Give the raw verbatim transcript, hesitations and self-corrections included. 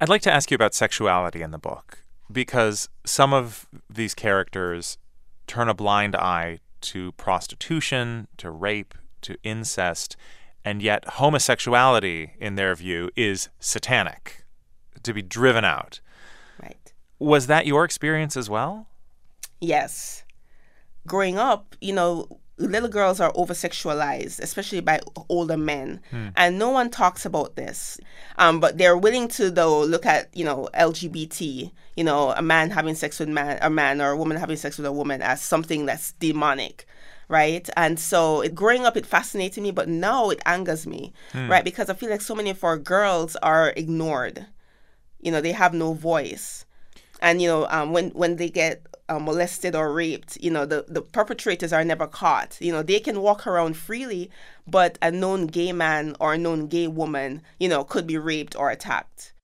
I'd like to ask you about sexuality in the book, because some of these characters turn a blind eye to prostitution, to rape, to incest, and yet homosexuality, in their view, is satanic, to be driven out. Right. Was that your experience as well? Yes. Growing up, you know, little girls are over-sexualized, especially by older men. Hmm. And no one talks about this. Um, but they're willing to, though, look at, you know, L G B T, you know, a man having sex with man, a man or a woman having sex with a woman as something that's demonic, right? And so it, growing up, it fascinated me, but now it angers me, hmm. right? Because I feel like so many of our girls are ignored. You know, they have no voice. And, you know, um, when, when they get Uh, molested or raped, you know, the, the perpetrators are never caught. You know, they can walk around freely, but a known gay man or a known gay woman, you know, could be raped or attacked.